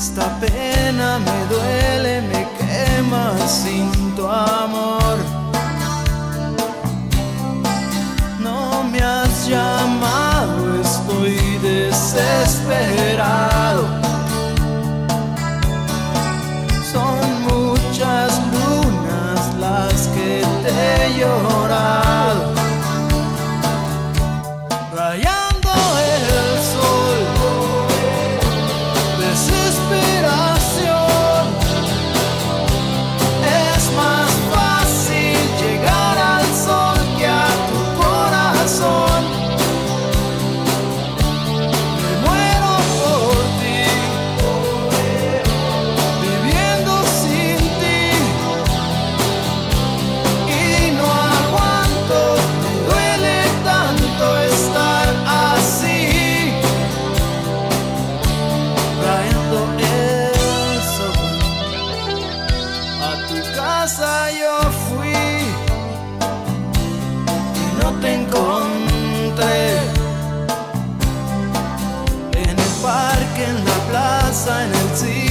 Esta pena me duele, me quema sin tu amor. No me has llamado, estoy desesperado. Son muchas lunas las que te he llorado, rayando el sol. Desesperación, es más fácil llegar al sol que a tu corazón. Me muero por ti, viviendo sin ti, y no aguanto, me duele tanto estar así, trayendo el sol. A tu casa yo fui y no te encontré. En el parque, en la plaza, en el cine